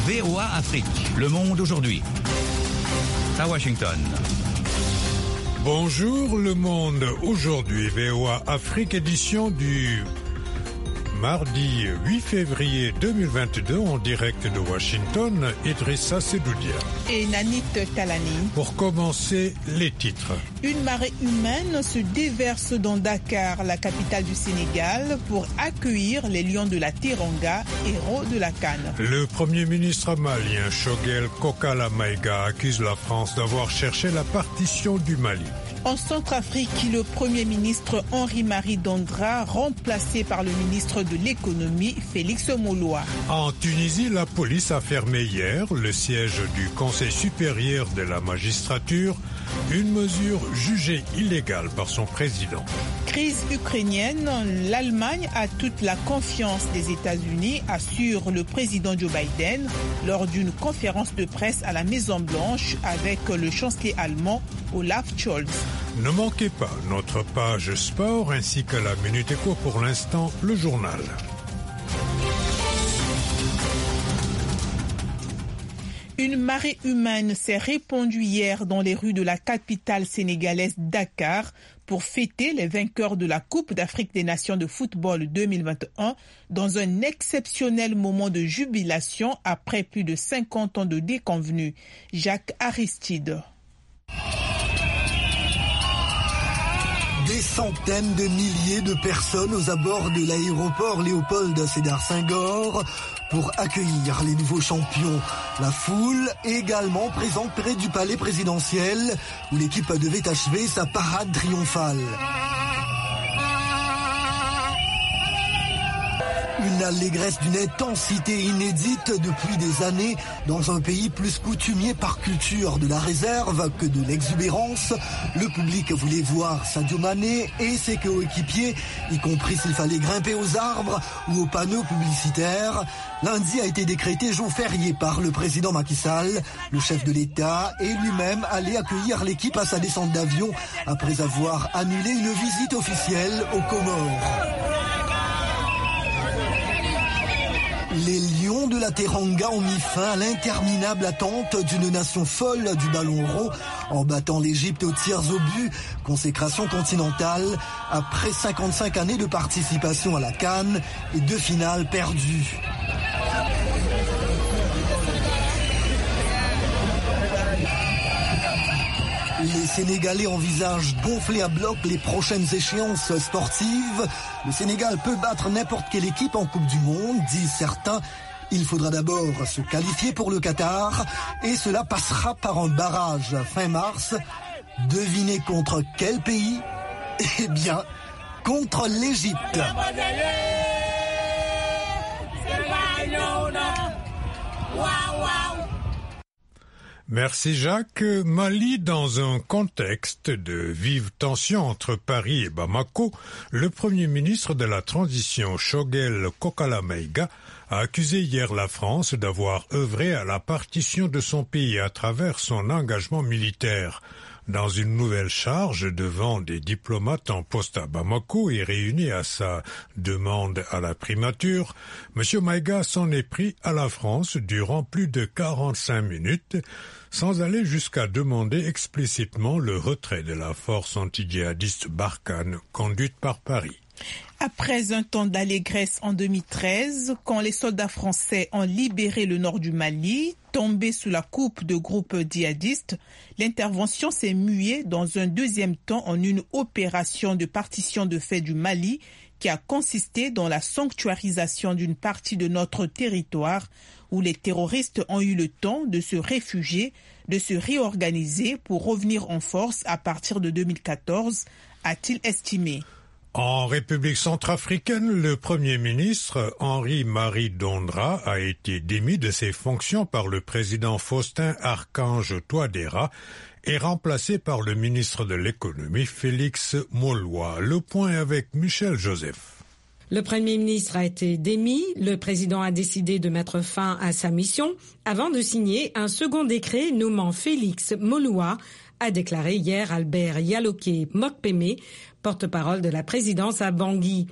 VOA Afrique, le monde aujourd'hui. À Washington. Bonjour le monde, aujourd'hui VOA Afrique, édition du mardi 8 février 2022 en direct de Washington, Idrissa Sedoudia et Nanit Talani. Pour commencer, les titres. Une marée humaine se déverse dans Dakar, la capitale du Sénégal, pour accueillir les lions de la Teranga, héros de la CAN. Le premier ministre malien Choguel Kokala Maïga accuse la France d'avoir cherché la partition du Mali. En Centrafrique, le Premier ministre Henri-Marie Dandra, remplacé par le ministre de l'Économie Félix Moloua. En Tunisie, la police a fermé hier le siège du Conseil supérieur de la magistrature, une mesure jugée illégale par son président. Crise ukrainienne, l'Allemagne a toute la confiance des États-Unis, assure le président Joe Biden lors d'une conférence de presse à la Maison-Blanche avec le chancelier allemand Olaf Scholz. Ne manquez pas notre page sport ainsi que la Minute Éco. Pour l'instant, le journal. Une marée humaine s'est répandue hier dans les rues de la capitale sénégalaise Dakar pour fêter les vainqueurs de la Coupe d'Afrique des Nations de football 2021 dans un exceptionnel moment de jubilation après plus de 50 ans de déconvenus. Jacques Aristide. Des centaines de milliers de personnes aux abords de l'aéroport Léopold Sédar Senghor pour accueillir les nouveaux champions. La foule également présente près du palais présidentiel où l'équipe devait achever sa parade triomphale. Une allégresse d'une intensité inédite depuis des années dans un pays plus coutumier par culture de la réserve que de l'exubérance. Le public voulait voir Sadio Mané et ses coéquipiers, y compris s'il fallait grimper aux arbres ou aux panneaux publicitaires. Lundi a été décrété jour férié par le président Macky Sall. Le chef de l'État est lui-même allé accueillir l'équipe à sa descente d'avion après avoir annulé une visite officielle aux Comores. Les Lions de la Teranga ont mis fin à l'interminable attente d'une nation folle du ballon rond en battant l'Égypte aux tirs au but, consécration continentale après 55 années de participation à la CAN et 2 finales perdues. Les Sénégalais envisagent gonfler à bloc les prochaines échéances sportives. Le Sénégal peut battre n'importe quelle équipe en Coupe du Monde, disent certains. Il faudra d'abord se qualifier pour le Qatar et cela passera par un barrage fin mars. Devinez contre quel pays ? Eh bien, contre l'Égypte. Merci Jacques. Mali, dans un contexte de vive tension entre Paris et Bamako, le Premier ministre de la Transition, Choguel Kokala Maïga, a accusé hier la France d'avoir œuvré à la partition de son pays à travers son engagement militaire. Dans une nouvelle charge devant des diplomates en poste à Bamako et réunis à sa demande à la primature, M. Maïga s'en est pris à la France durant plus de 45 minutes, sans aller jusqu'à demander explicitement le retrait de la force anti-djihadiste Barkhane conduite par Paris. Après un temps d'allégresse en 2013, quand les soldats français ont libéré le nord du Mali, tombé sous la coupe de groupes djihadistes, l'intervention s'est muée dans un deuxième temps en une opération de partition de fait du Mali qui a consisté dans la sanctuarisation d'une partie de notre territoire où les terroristes ont eu le temps de se réfugier, de se réorganiser pour revenir en force à partir de 2014, a-t-il estimé. En République centrafricaine, le Premier ministre Henri-Marie Dandra a été démis de ses fonctions par le président Faustin Archange Touadéra et remplacé par le ministre de l'Économie Félix Moloua. Le point avec Michel Joseph. Le Premier ministre a été démis, le président a décidé de mettre fin à sa mission avant de signer un second décret nommant Félix Moloua, a déclaré hier Albert Yaloké Mokpeme, porte-parole de la présidence à Bangui.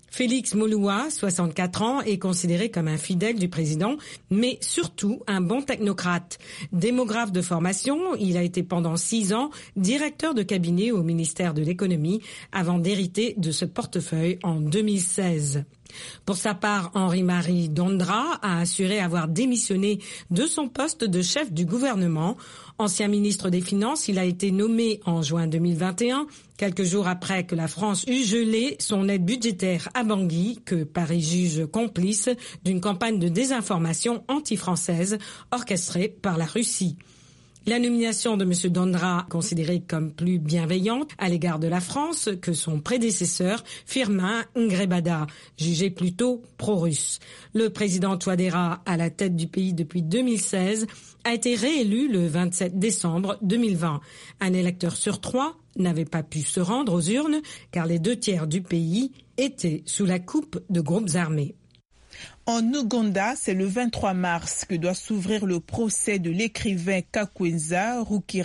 Félix Moloua, 64 ans, est considéré comme un fidèle du président, mais surtout un bon technocrate. Démographe de formation, il a été pendant 6 ans directeur de cabinet au ministère de l'économie avant d'hériter de ce portefeuille en 2016. Pour sa part, Henri-Marie Dondra a assuré avoir démissionné de son poste de chef du gouvernement. Ancien ministre des Finances, il a été nommé en juin 2021, quelques jours après que la France eut gelé son aide budgétaire à Bangui, que Paris juge complice d'une campagne de désinformation anti-française orchestrée par la Russie. La nomination de M. Dondra, considérée comme plus bienveillante à l'égard de la France que son prédécesseur, Firmin Ngrebada, jugé plutôt pro-russe. Le président Touadéra, à la tête du pays depuis 2016, a été réélu le 27 décembre 2020. Un électeur sur 3 n'avait pas pu se rendre aux urnes car les 2/3 du pays étaient sous la coupe de groupes armés. En Ouganda, c'est le 23 mars que doit s'ouvrir le procès de l'écrivain Kakwenza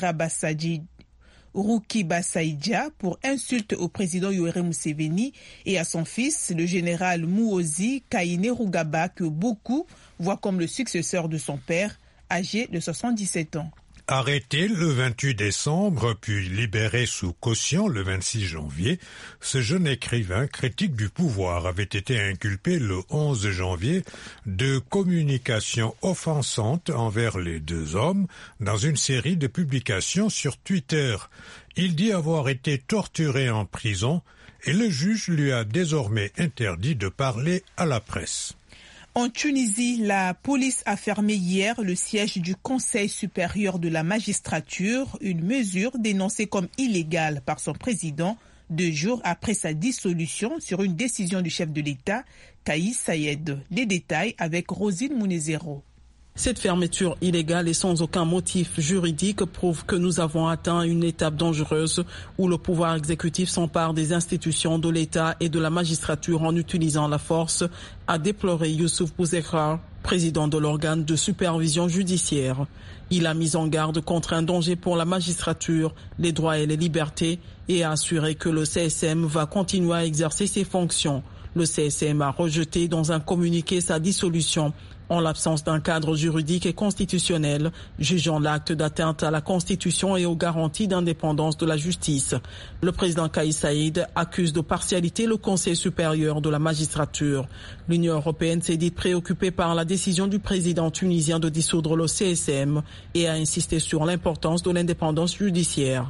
Rukibasaidia pour insulte au président Yoweri Museveni et à son fils, le général Muhoozi Kainerugaba, que beaucoup voient comme le successeur de son père, âgé de 77 ans. Arrêté le 28 décembre, puis libéré sous caution le 26 janvier, ce jeune écrivain critique du pouvoir avait été inculpé le 11 janvier de communication offensante envers les deux hommes dans une série de publications sur Twitter. Il dit avoir été torturé en prison et le juge lui a désormais interdit de parler à la presse. En Tunisie, la police a fermé hier le siège du Conseil supérieur de la magistrature, une mesure dénoncée comme illégale par son président 2 jours après sa dissolution sur une décision du chef de l'État, Kais Saied. Les détails avec Rosine Mounezero. Cette fermeture illégale et sans aucun motif juridique prouve que nous avons atteint une étape dangereuse où le pouvoir exécutif s'empare des institutions de l'État et de la magistrature en utilisant la force, a déploré Youssouf Bouzekra, président de l'organe de supervision judiciaire. Il a mis en garde contre un danger pour la magistrature, les droits et les libertés et a assuré que le CSM va continuer à exercer ses fonctions. Le CSM a rejeté dans un communiqué sa dissolution en l'absence d'un cadre juridique et constitutionnel, jugeant l'acte d'atteinte à la Constitution et aux garanties d'indépendance de la justice. Le président Kais Saied accuse de partialité le Conseil supérieur de la magistrature. L'Union européenne s'est dite préoccupée par la décision du président tunisien de dissoudre le CSM et a insisté sur l'importance de l'indépendance judiciaire.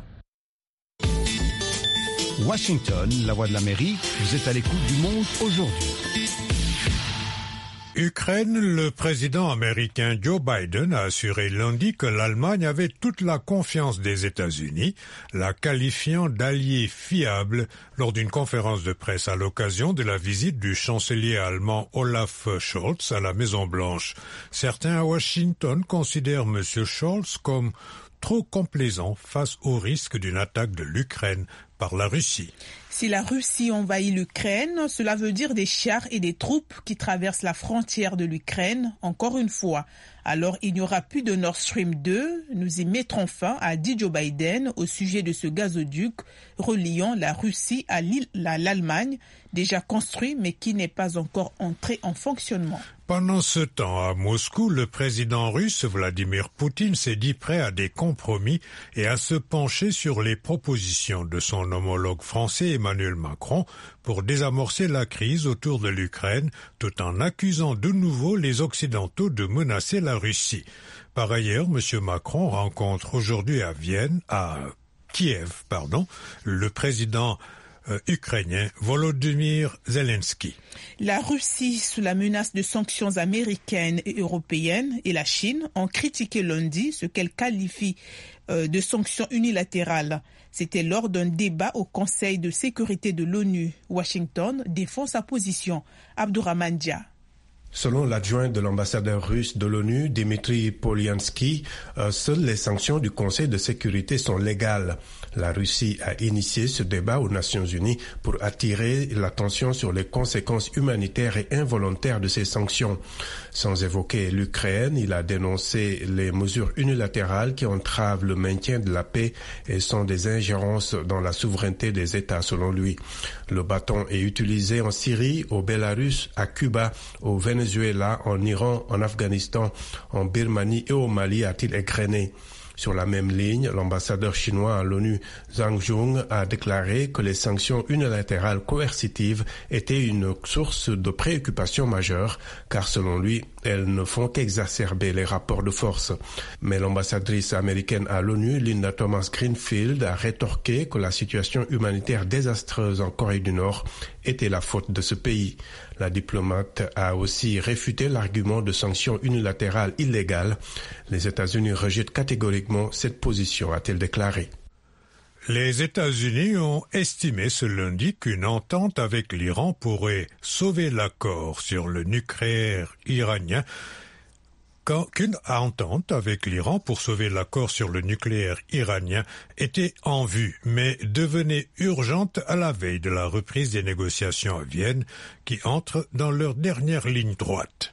Washington, la voix de l'Amérique, vous êtes à l'écoute du monde aujourd'hui. Ukraine, le président américain Joe Biden a assuré lundi que l'Allemagne avait toute la confiance des États-Unis, la qualifiant d'allié fiable lors d'une conférence de presse à l'occasion de la visite du chancelier allemand Olaf Scholz à la Maison-Blanche. Certains à Washington considèrent M. Scholz comme trop complaisant face au risque d'une attaque de l'Ukraine par la Russie. Si la Russie envahit l'Ukraine, cela veut dire des chars et des troupes qui traversent la frontière de l'Ukraine, encore une fois. Alors il n'y aura plus de Nord Stream 2, nous y mettrons fin, a dit Joe Biden au sujet de ce gazoduc reliant la Russie à l'Allemagne, déjà construit mais qui n'est pas encore entré en fonctionnement. Pendant ce temps, à Moscou, le président russe Vladimir Poutine s'est dit prêt à des compromis et à se pencher sur les propositions de son homologue français Emmanuel Macron pour désamorcer la crise autour de l'Ukraine, tout en accusant de nouveau les Occidentaux de menacer la Russie. Par ailleurs, M. Macron rencontre aujourd'hui à Kiev, le président ukrainien Volodymyr Zelensky. La Russie, sous la menace de sanctions américaines et européennes, et la Chine ont critiqué lundi ce qu'elles qualifient de sanctions unilatérales. C'était lors d'un débat au Conseil de sécurité de l'ONU. Washington défend sa position. Abdourahmane Dia. Selon l'adjoint de l'ambassadeur russe de l'ONU, Dmitry Polyansky, seules les sanctions du Conseil de sécurité sont légales. La Russie a initié ce débat aux Nations Unies pour attirer l'attention sur les conséquences humanitaires et involontaires de ces sanctions. Sans évoquer l'Ukraine, il a dénoncé les mesures unilatérales qui entravent le maintien de la paix et sont des ingérences dans la souveraineté des États, selon lui. Le bâton est utilisé en Syrie, au Bélarus, à Cuba, au Venezuela, en Iran, en Afghanistan, en Birmanie et au Mali, a-t-il égrené. Sur la même ligne, l'ambassadeur chinois à l'ONU, Zhang Jung, a déclaré que les sanctions unilatérales coercitives étaient une source de préoccupation majeure, car selon lui, elles ne font qu'exacerber les rapports de force. Mais l'ambassadrice américaine à l'ONU, Linda Thomas-Greenfield, a rétorqué que la situation humanitaire désastreuse en Corée du Nord était la faute de ce pays. La diplomate a aussi réfuté l'argument de sanctions unilatérales illégales. Les États-Unis rejettent catégoriquement cette position, a-t-elle déclaré. Les États-Unis ont estimé ce lundi qu'une entente avec l'Iran pourrait sauver l'accord sur le nucléaire iranien. Qu'une entente avec l'Iran pour sauver l'accord sur le nucléaire iranien était en vue, mais devenait urgente à la veille de la reprise des négociations à Vienne, qui entrent dans leur dernière ligne droite.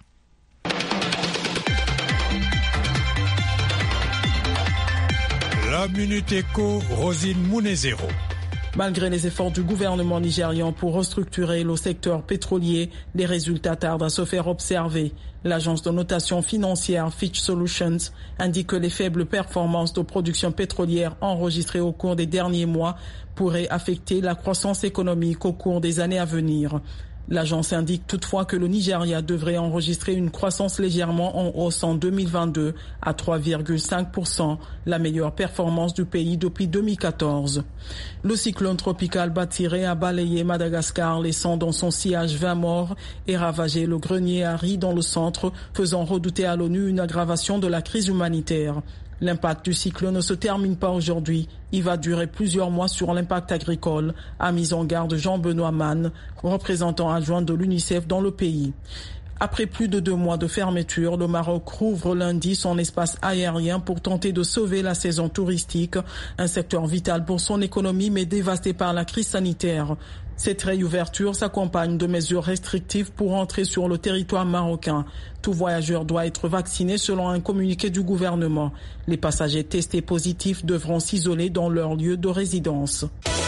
La Minute Éco, Rosine Mounezero. Malgré les efforts du gouvernement nigérian pour restructurer le secteur pétrolier, les résultats tardent à se faire observer. L'agence de notation financière Fitch Solutions indique que les faibles performances de production pétrolière enregistrées au cours des derniers mois pourraient affecter la croissance économique au cours des années à venir. L'agence indique toutefois que le Nigeria devrait enregistrer une croissance légèrement en hausse en 2022 à 3,5%, la meilleure performance du pays depuis 2014. Le cyclone tropical Batiré a balayé Madagascar, laissant dans son sillage 20 morts et ravagé le grenier à riz dans le centre, faisant redouter à l'ONU une aggravation de la crise humanitaire. L'impact du cyclone ne se termine pas aujourd'hui. Il va durer plusieurs mois sur l'impact agricole, a mis en garde Jean-Benoît Mann, représentant adjoint de l'UNICEF dans le pays. Après plus de 2 mois de fermeture, le Maroc rouvre lundi son espace aérien pour tenter de sauver la saison touristique, un secteur vital pour son économie mais dévasté par la crise sanitaire. Cette réouverture s'accompagne de mesures restrictives pour entrer sur le territoire marocain. Tout voyageur doit être vacciné selon un communiqué du gouvernement. Les passagers testés positifs devront s'isoler dans leur lieu de résidence.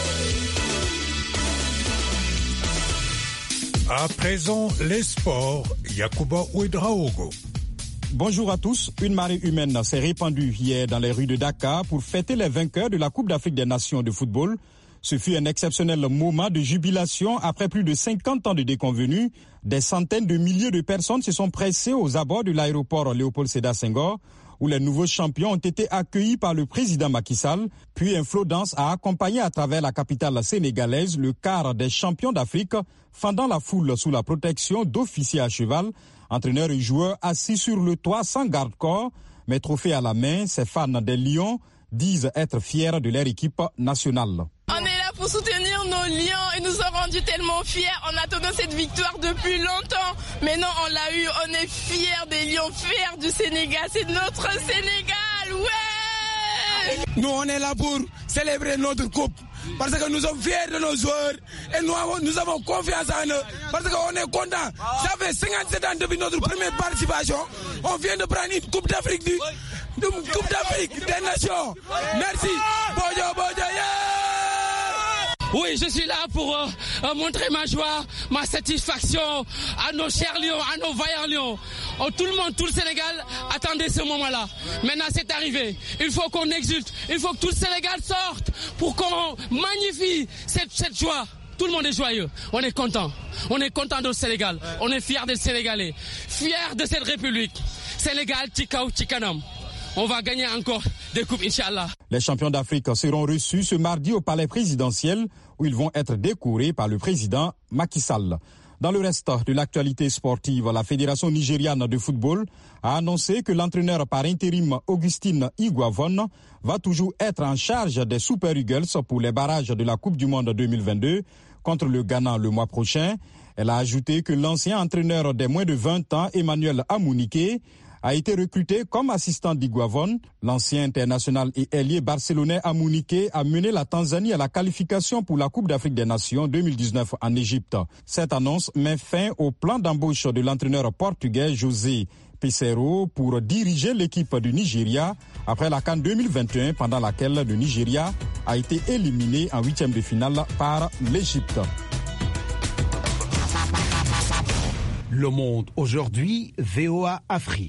À présent, les sports. Yacouba Ouedraogo. Bonjour à tous. Une marée humaine s'est répandue hier dans les rues de Dakar pour fêter les vainqueurs de la Coupe d'Afrique des Nations de football. Ce fut un exceptionnel moment de jubilation après plus de 50 ans de déconvenus. Des centaines de milliers de personnes se sont pressées aux abords de l'aéroport Léopold Sédar Senghor, où les nouveaux champions ont été accueillis par le président Macky Sall. Puis un flot dense a accompagné à travers la capitale sénégalaise le quart des champions d'Afrique, fendant la foule sous la protection d'officiers à cheval, entraîneurs et joueurs assis sur le toit sans garde-corps. Mais trophée à la main, ces fans des Lions disent être fiers de leur équipe nationale. On est là pour soutenir nos Lions et nous sommes rendus tellement fiers. On attendait cette victoire depuis longtemps. Maintenant, on l'a eu. On est fiers des Lions, fiers du Sénégal. C'est notre Sénégal, ouais! Nous, on est là pour célébrer notre coupe. Parce que nous sommes fiers de nos joueurs et nous avons confiance en eux. Parce qu'on est contents. Ça fait 57 ans depuis notre première participation. On vient de prendre une Coupe d'Afrique Coupe d'Afrique des Nations. Merci. Bojo, bojo, yeah! Oui, je suis là pour montrer ma joie, ma satisfaction à nos chers Lions, à nos vaillants Lions. Oh, tout le monde, tout le Sénégal attendait ce moment-là. Maintenant, c'est arrivé. Il faut qu'on exulte. Il faut que tout le Sénégal sorte pour qu'on magnifie cette joie. Tout le monde est joyeux. On est content. On est content de Sénégal. On est fiers des Sénégalais. Fiers de cette République. Sénégal, Tikaou, Tikanam. On va gagner encore des coupes, Inch'Allah. Les champions d'Afrique seront reçus ce mardi au palais présidentiel où ils vont être décorés par le président Macky Sall. Dans le reste de l'actualité sportive, la Fédération nigériane de football a annoncé que l'entraîneur par intérim Augustine Higuavon va toujours être en charge des Super Eagles pour les barrages de la Coupe du Monde 2022 contre le Ghana le mois prochain. Elle a ajouté que l'ancien entraîneur des moins de 20 ans, Emmanuel Amouniké, a été recruté comme assistant d'Higuavon. L'ancien international et ailier barcelonais Amouniké a mené la Tanzanie à la qualification pour la Coupe d'Afrique des Nations 2019 en Égypte. Cette annonce met fin au plan d'embauche de l'entraîneur portugais José Peseiro pour diriger l'équipe du Nigeria après la CAN 2021 pendant laquelle le Nigeria a été éliminé en 8e de finale par l'Égypte. Le Monde aujourd'hui, VOA Afrique.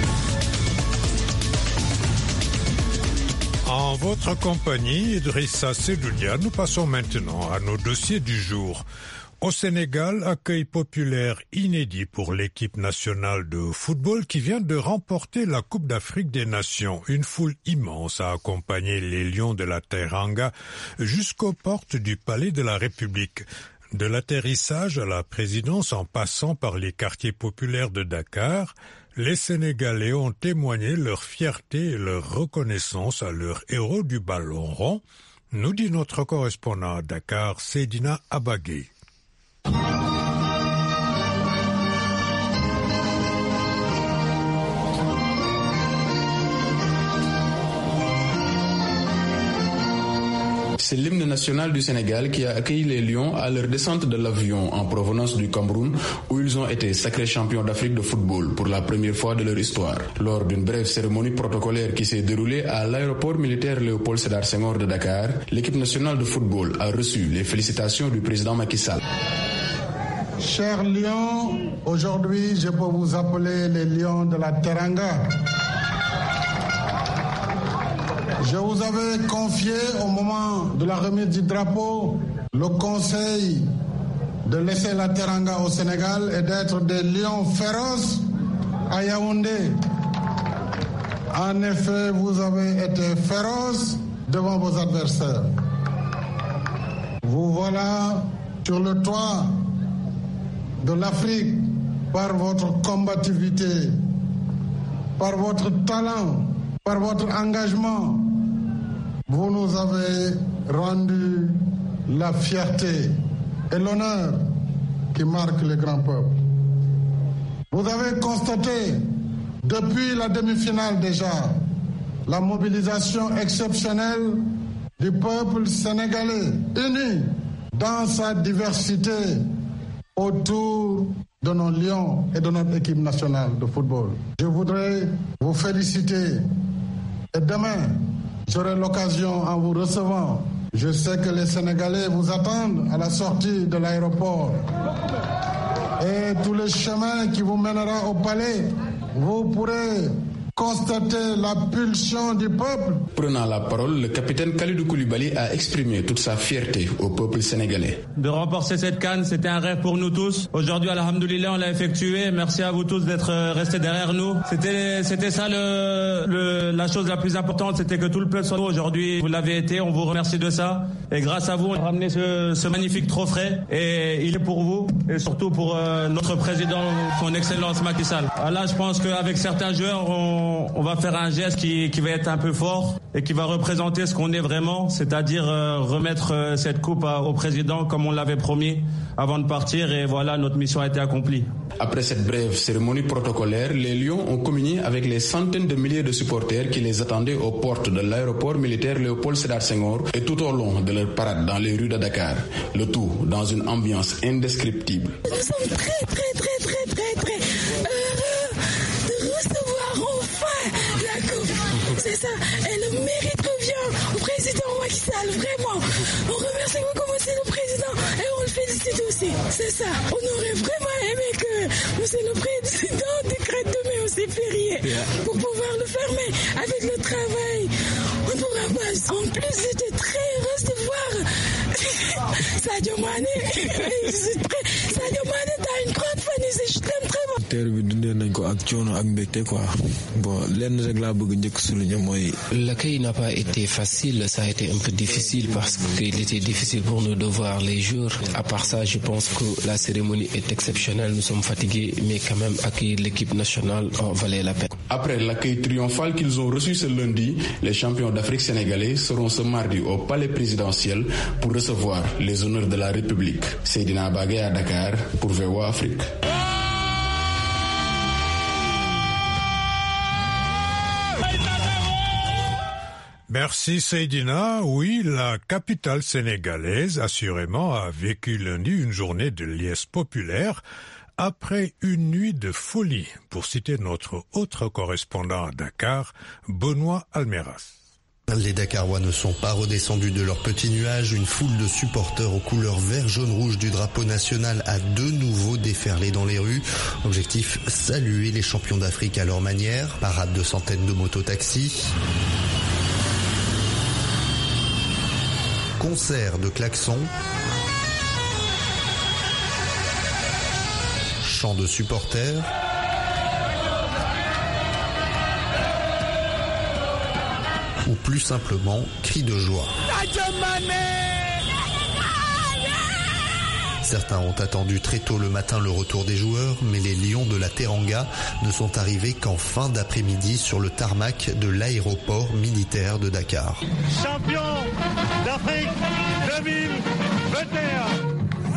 En votre compagnie, Idrissa Sedoudia, nous passons maintenant à nos dossiers du jour. Au Sénégal, accueil populaire inédit pour l'équipe nationale de football qui vient de remporter la Coupe d'Afrique des Nations. Une foule immense a accompagné les Lions de la Teranga jusqu'aux portes du Palais de la République. De l'atterrissage à la présidence en passant par les quartiers populaires de Dakar, les Sénégalais ont témoigné leur fierté et leur reconnaissance à leurs héros du ballon rond, nous dit notre correspondant à Dakar, Seydina Abagué. C'est l'hymne national du Sénégal qui a accueilli les Lions à leur descente de l'avion en provenance du Cameroun où ils ont été sacrés champions d'Afrique de football pour la première fois de leur histoire. Lors d'une brève cérémonie protocolaire qui s'est déroulée à l'aéroport militaire Léopold Sédar Senghor de Dakar, l'équipe nationale de football a reçu les félicitations du président Macky Sall. Chers Lions, aujourd'hui je peux vous appeler les Lions de la Teranga. Je vous avais confié au moment de la remise du drapeau le conseil de laisser la Teranga au Sénégal et d'être des lions féroces à Yaoundé. En effet, vous avez été féroces devant vos adversaires. Vous voilà sur le toit de l'Afrique par votre combativité, par votre talent, par votre engagement. Vous nous avez rendu la fierté et l'honneur qui marquent les grands peuples. Vous avez constaté, depuis la demi-finale déjà, la mobilisation exceptionnelle du peuple sénégalais, uni dans sa diversité autour de nos Lions et de notre équipe nationale de football. Je voudrais vous féliciter et demain, j'aurai l'occasion en vous recevant. Je sais que les Sénégalais vous attendent à la sortie de l'aéroport. Et tous les chemins qui vous mènera au palais, vous pourrez constater la pulsion du peuple. Prenant la parole, le capitaine Kalidou Koulibaly a exprimé toute sa fierté au peuple sénégalais. De remporter cette CAN, c'était un rêve pour nous tous. Aujourd'hui, alhamdoulilah, on l'a effectué. Merci à vous tous d'être restés derrière nous. C'était ça la chose la plus importante, c'était que tout le peuple soit nous. Aujourd'hui, vous l'avez été, on vous remercie de ça. Et grâce à vous, on a ramené ce magnifique trophée. Et il est pour vous, et surtout pour notre président, son excellence Macky Sall. Là, je pense qu'avec certains joueurs, on va faire un geste qui va être un peu fort et qui va représenter ce qu'on est vraiment, c'est-à-dire remettre cette coupe au président comme on l'avait promis avant de partir, et voilà, notre mission a été accomplie. Après cette brève cérémonie protocolaire, les Lions ont communié avec les centaines de milliers de supporters qui les attendaient aux portes de l'aéroport militaire Léopold Sédar Senghor et tout au long de leur parade dans les rues de Dakar. Le tout dans une ambiance indescriptible. Nous sommes très heureux de recevoir enfin la coupe. C'est ça, et le mérite revient au président Macky Sall, vraiment. On remercie beaucoup monsieur le président et on le félicite aussi. C'est ça, on aurait vraiment aimé que monsieur le président décrète demain aussi férié pour pouvoir le fermer avec le travail. On ne pourra pas. En plus, j'étais très heureuse de voir Sadio Mané. Sadio Mané, t'as une grande fan ici, je t'aime très bien. L'accueil n'a pas été facile, ça a été un peu difficile parce qu'il était difficile pour nous de voir les jours. À part ça, je pense que la cérémonie est exceptionnelle. Nous sommes fatigués, mais quand même accueillir l'équipe nationale valait la peine. Après l'accueil triomphal qu'ils ont reçu ce lundi, les champions d'Afrique sénégalais seront ce mardi au palais présidentiel pour recevoir les honneurs de la République. Seydina Bagay à Dakar pour VOA Afrique. Merci Seydina. Oui, la capitale sénégalaise, assurément, a vécu lundi une journée de liesse populaire après une nuit de folie, pour citer notre autre correspondant à Dakar, Benoît Almeras. Les Dakarois ne sont pas redescendus de leur petit nuage. Une foule de supporters aux couleurs vert, jaune, rouge du drapeau national a de nouveau déferlé dans les rues. Objectif, saluer les champions d'Afrique à leur manière. Parade de centaines de mototaxis. Concert de klaxons. Chants de supporters. Ou plus simplement, cris de joie. Certains ont attendu très tôt le matin le retour des joueurs, mais les Lions de la Teranga ne sont arrivés qu'en fin d'après-midi sur le tarmac de l'aéroport militaire de Dakar. Champion d'Afrique 2021.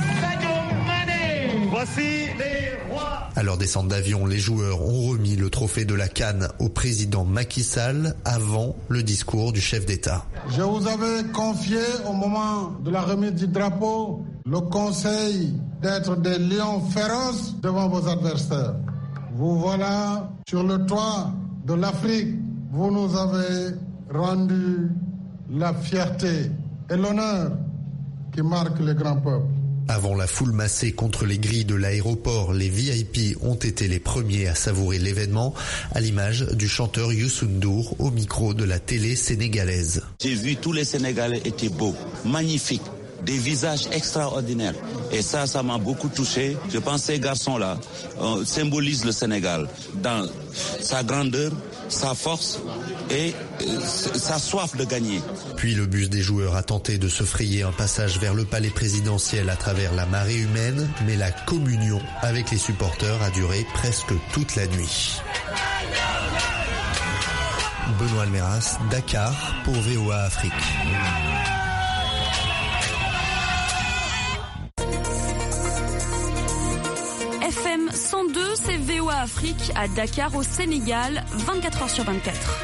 Voici les rois. À leur descente d'avion, les joueurs ont remis le trophée de la CAN au président Macky Sall avant le discours du chef d'État. Je vous avais confié au moment de la remise du drapeau le conseil d'être des lions féroces devant vos adversaires. Vous voilà sur le toit de l'Afrique. Vous nous avez rendu la fierté et l'honneur qui marquent les grands peuples. Avant la foule massée contre les grilles de l'aéroport, les VIP ont été les premiers à savourer l'événement, à l'image du chanteur Youssou N'Dour au micro de la télé sénégalaise. J'ai vu tous les Sénégalais étaient beaux, magnifiques, des visages extraordinaires. Et ça m'a beaucoup touché. Je pense que ces garçons-là symbolisent le Sénégal dans sa grandeur, sa force et sa soif de gagner. Puis le bus des joueurs a tenté de se frayer un passage vers le palais présidentiel à travers la marée humaine, mais la communion avec les supporters a duré presque toute la nuit. Benoît Almeras, Dakar pour VOA Afrique. FM 102, c'est VOA Afrique à Dakar au Sénégal, 24h sur 24.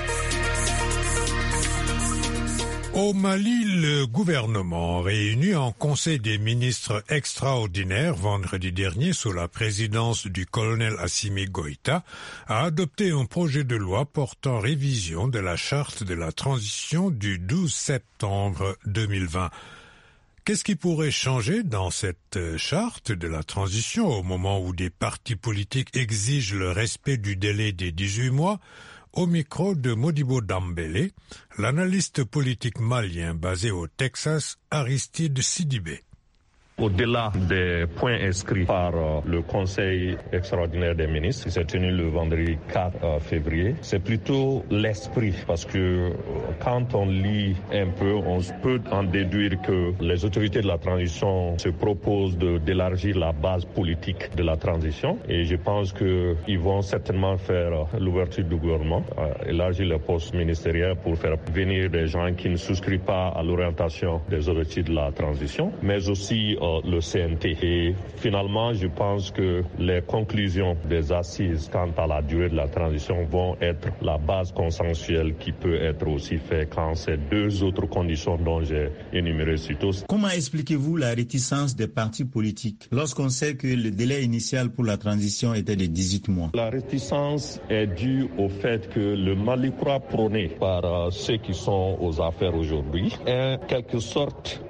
Au Mali, le gouvernement, réuni en Conseil des ministres extraordinaire vendredi dernier sous la présidence du colonel Assimi Goïta, a adopté un projet de loi portant révision de la charte de la transition du 12 septembre 2020. Qu'est-ce qui pourrait changer dans cette charte de la transition au moment où des partis politiques exigent le respect du délai des 18 mois? Au micro de Modibo Dambélé, l'analyste politique malien basé au Texas, Aristide Sidibé. Au-delà des points inscrits par le Conseil extraordinaire des ministres, qui s'est tenu le vendredi 4 février, c'est plutôt l'esprit, parce que quand on lit un peu, on peut en déduire que les autorités de la transition se proposent d'élargir la base politique de la transition, et je pense qu'ils vont certainement faire l'ouverture du gouvernement, élargir les postes ministériels pour faire venir des gens qui ne souscrivent pas à l'orientation des objectifs de la transition, mais aussi le CNT. Et finalement, je pense que les conclusions des assises quant à la durée de la transition vont être la base consensuelle qui peut être aussi faite quand ces deux autres conditions dont j'ai énuméré plus tôt. Comment expliquez-vous la réticence des partis politiques lorsqu'on sait que le délai initial pour la transition était de 18 mois? La réticence est due au fait que le Mali croit prôné par ceux qui sont aux affaires aujourd'hui est en quelque sorte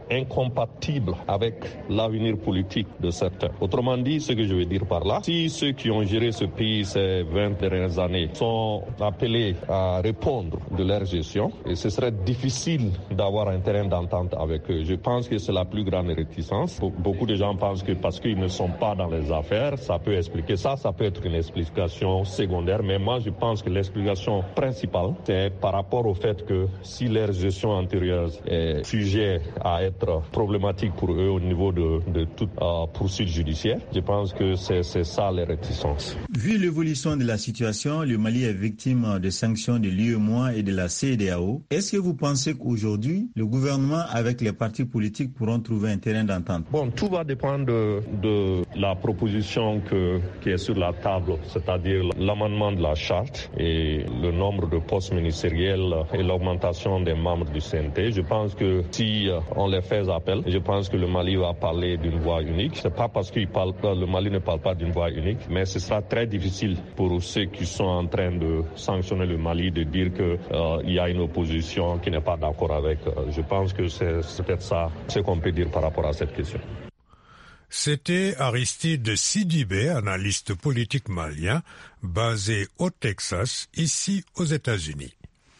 incompatible avec l'avenir politique de certains. Autrement dit, ce que je veux dire par là, si ceux qui ont géré ce pays ces 20 dernières années sont appelés à répondre de leur gestion, et ce serait difficile d'avoir un terrain d'entente avec eux. Je pense que c'est la plus grande réticence. Beaucoup de gens pensent que parce qu'ils ne sont pas dans les affaires, ça peut expliquer ça, ça peut être une explication secondaire, mais moi je pense que l'explication principale, c'est par rapport au fait que si leur gestion antérieure est sujet à être problématique pour eux au niveau de toute poursuite judiciaire, je pense que c'est ça les réticences. Vu l'évolution de la situation, le Mali est victime de sanctions de l'UEMOA et de la CEDEAO. Est-ce que vous pensez qu'aujourd'hui, le gouvernement avec les partis politiques pourront trouver un terrain d'entente? Bon, tout va dépendre de la proposition qui est sur la table, c'est-à-dire l'amendement de la charte et le nombre de postes ministériels et l'augmentation des membres du CNT. Je pense que si on les fait appel, je pense que le Mali va parler d'une voix unique. C'est pas parce que le Mali ne parle pas d'une voix unique, mais ce sera très difficile pour ceux qui sont en train de sanctionner le Mali de dire qu'il y a une opposition qui n'est pas d'accord avec. Je pense que c'est peut-être ça ce qu'on peut dire par rapport à cette question. C'était Aristide Sidibé, analyste politique malien, basé au Texas, ici aux États-Unis.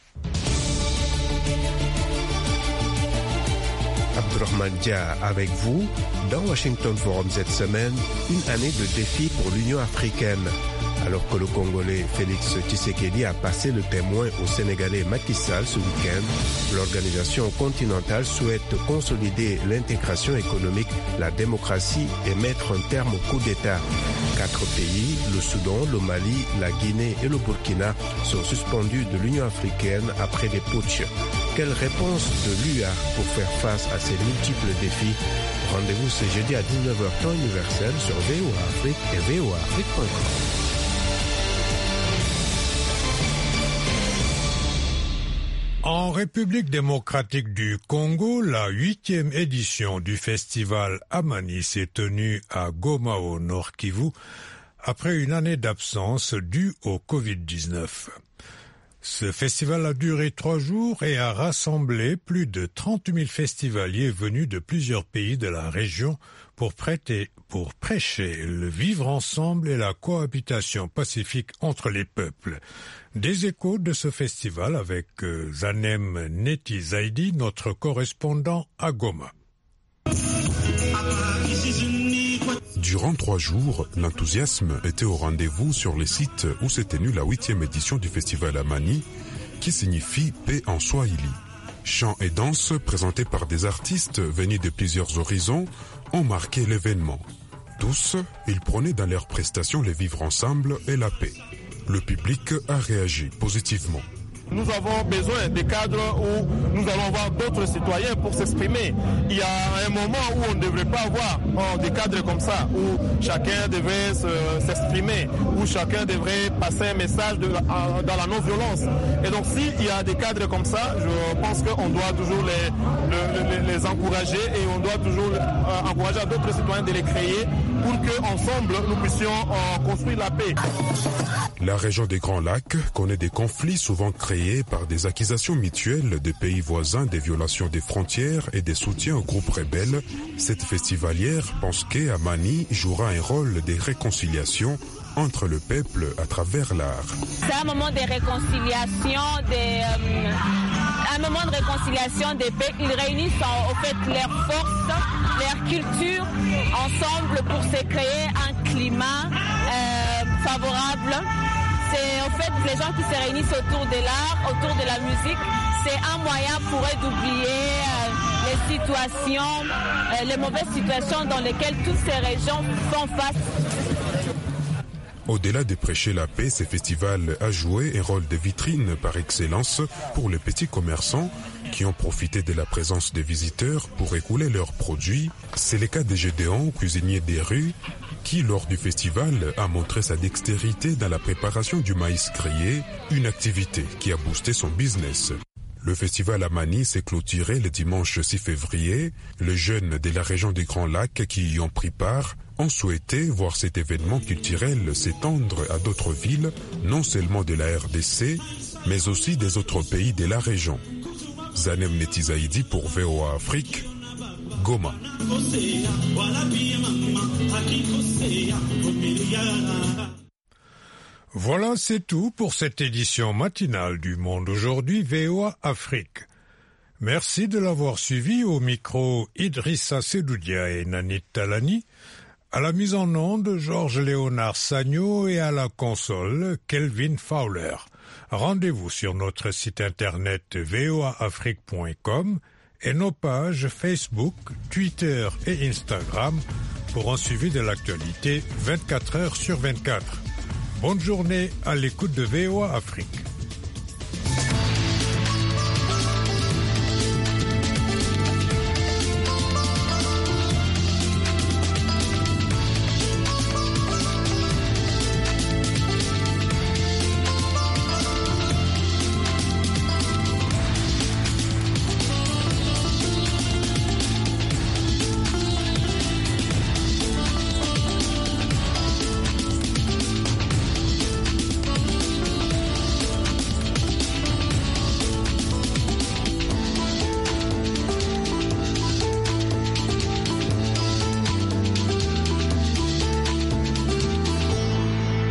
Abdourahmane Dia avec vous. Dans Washington Forum cette semaine, une année de défi pour l'Union africaine. Alors que le Congolais Félix Tshisekedi a passé le témoin au Sénégalais Macky Sall ce week-end, l'organisation continentale souhaite consolider l'intégration économique, la démocratie et mettre un terme au coup d'État. 4 pays, le Soudan, le Mali, la Guinée et le Burkina, sont suspendus de l'Union africaine après des putschs. Quelle réponse de l'UA pour faire face à ces multiples défis? Rendez-vous ce jeudi à 19h temps universel sur VOA Afrique et voaafrique.com. En République démocratique du Congo, la 8e édition du festival Amani s'est tenue à Goma au Nord Kivu après une année d'absence due au Covid-19. Ce festival a duré 3 jours et a rassemblé plus de 30 000 festivaliers venus de plusieurs pays de la région pour prêcher le vivre ensemble et la cohabitation pacifique entre les peuples. Des échos de ce festival avec Zanem Neti Zaidi, notre correspondant à Goma. Durant 3 jours, l'enthousiasme était au rendez-vous sur les sites où s'est tenue la 8e édition du festival Amani, qui signifie paix en Swahili. Chants et danses présentés par des artistes venus de plusieurs horizons ont marqué l'événement. Tous, ils prônaient dans leurs prestations le vivre ensemble et la paix. Le public a réagi positivement. Nous avons besoin de cadres où nous allons avoir d'autres citoyens pour s'exprimer. Il y a un moment où on ne devrait pas avoir des cadres comme ça, où chacun devrait s'exprimer, où chacun devrait passer un message dans la non-violence. Et donc s'il y a des cadres comme ça, je pense qu'on doit toujours les encourager et on doit toujours encourager d'autres citoyens de les créer pour qu'ensemble nous puissions construire la paix. La région des Grands Lacs connaît des conflits souvent créés par des accusations mutuelles des pays voisins, des violations des frontières et des soutiens aux groupes rebelles. Cette festivalière pense qu'Amani jouera un rôle de réconciliation entre le peuple à travers l'art. C'est un moment de réconciliation, un moment de réconciliation des peuples. Ils réunissent en fait leurs forces, leur culture ensemble pour se créer un climat favorable. C'est en fait les gens qui se réunissent autour de l'art, autour de la musique. C'est un moyen pour eux d'oublier les situations, les mauvaises situations dans lesquelles toutes ces régions font face. Au-delà de prêcher la paix, ce festival a joué un rôle de vitrine par excellence pour les petits commerçants qui ont profité de la présence des visiteurs pour écouler leurs produits. C'est le cas de Gédéon, cuisinier des rues, qui, lors du festival, a montré sa dextérité dans la préparation du maïs grillé, une activité qui a boosté son business. Le festival Amani s'est clôturé le dimanche 6 février. Les jeunes de la région des Grands Lacs qui y ont pris part ont souhaité voir cet événement culturel s'étendre à d'autres villes, non seulement de la RDC, mais aussi des autres pays de la région. Zanem Neti Zaidi pour VOA Afrique, Goma. Voilà, c'est tout pour cette édition matinale du Monde aujourd'hui VOA Afrique. Merci de l'avoir suivi. Au micro Idrissa Sedoudia et Nanit Talani, à la mise en onde Georges-Léonard Sagno et à la console Kelvin Fowler. Rendez-vous sur notre site internet voaafrique.com et nos pages Facebook, Twitter et Instagram pour un suivi de l'actualité 24 heures sur 24. Bonne journée à l'écoute de VOA Afrique.